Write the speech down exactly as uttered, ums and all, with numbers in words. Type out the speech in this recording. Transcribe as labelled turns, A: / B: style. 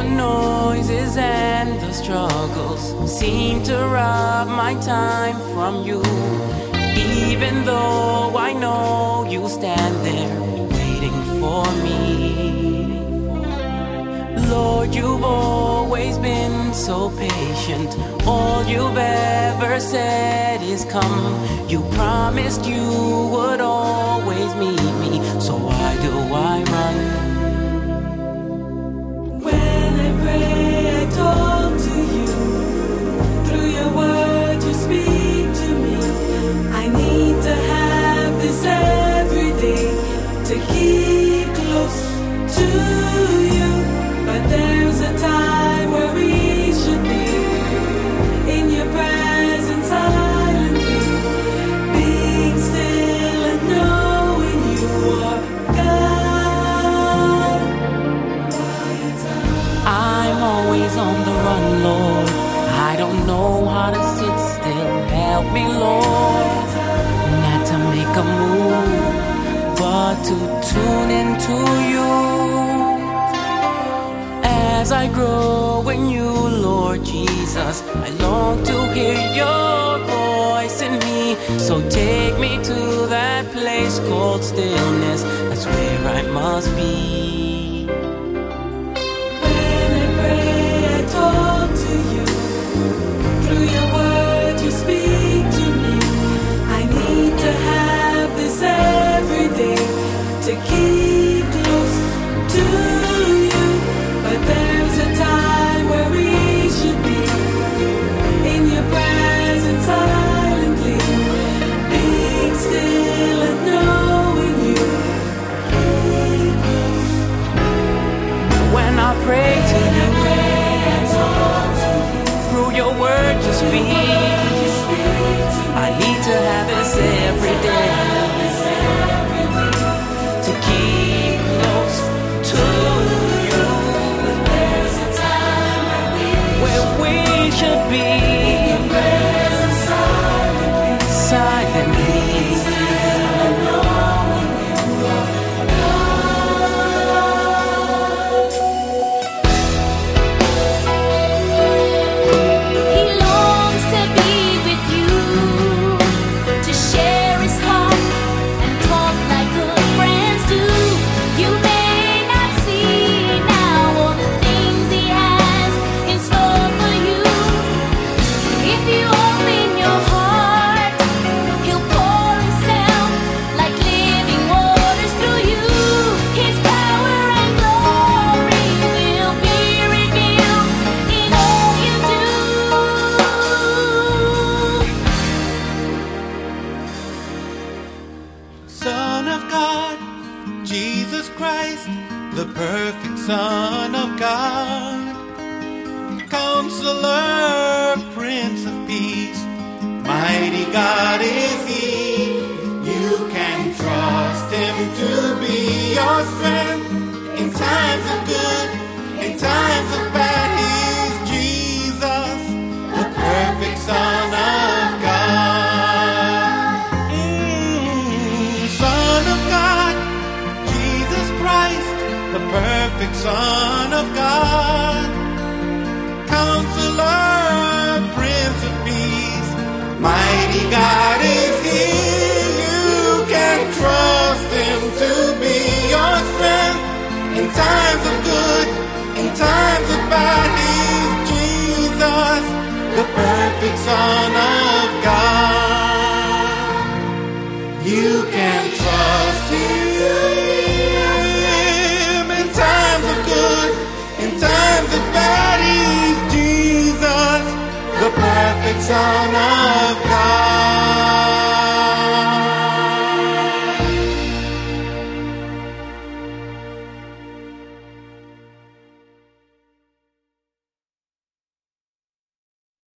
A: noises and the struggles seem to rob my time from you. Even though I know you stand there waiting for me. Lord, you've always been so patient. All you've ever said is come. You promised you would always meet me, so why do I run?
B: When I pray, I talk to you. Through your word, you speak to me. I need to have this every day to keep close to you. But there's a time where we should be in your presence silently, being still and knowing you are God.
A: I'm always on the run, Lord. I don't know how to sit still. Help me, Lord, not to make a move, but to tune into you. As I grow in you, Lord Jesus, I long to hear your voice in me. So take me to that place called stillness. That's where I must be.
B: When I pray, I talk to you. Through your word, you speak to me. I need to have this every day to keep close to you. But there's a time where we should be in your presence silently, being still and knowing you.
A: When I pray to you, through your word you speak. I need to have this every day to keep close to you. Where we should be silently.
C: He longs to be with you, to share his heart and talk like good friends do. You may not see now all the things he has in store for you. If you open your heart, he'll pour himself like living waters through you. His power and glory will be revealed in all you do.
D: Son of God, Jesus Christ, the perfect Son of God. Counselor, Prince of Peace, mighty God is He. You can trust Him to be your strength in times of good, in times of bad. He's Jesus, the perfect Son of God. Mm, Son of God, Jesus Christ, the perfect Son of God. Counselor, Prince of Peace, mighty God is He. You can trust Him to be your strength in times of good, in times of bad. He's Jesus, the perfect Son of God. You can trust Him in times of good, in times of bad. He's Jesus, the perfect Son of